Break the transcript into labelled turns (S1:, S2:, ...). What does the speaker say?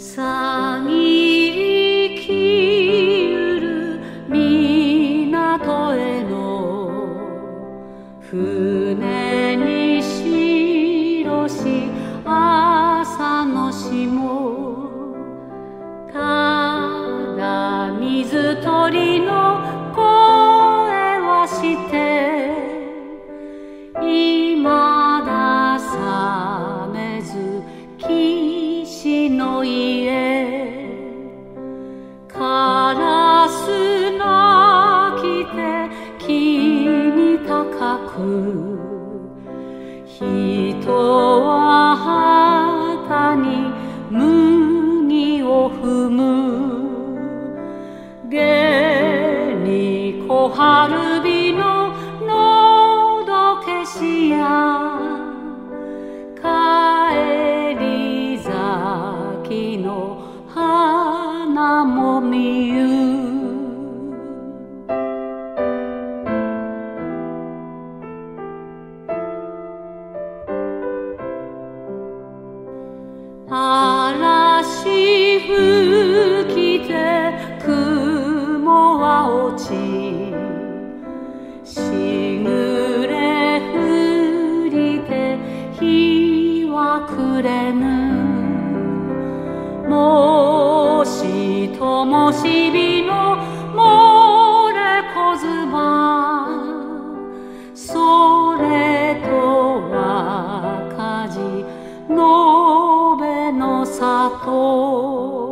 S1: さぎりきゆる港への船に白し朝の霜、ただ水鳥の声はして今だ覚めず岸の家、カラス鳴きて木に高く、人は旗に麦を踏む。げに小春日ののどけしや帰り咲きの花も見ゆ。嵐吹きて雲は落ち、しぐれ降りて日は暮れぬ。もしともしびの漏れ小妻、それと赤字のべの里。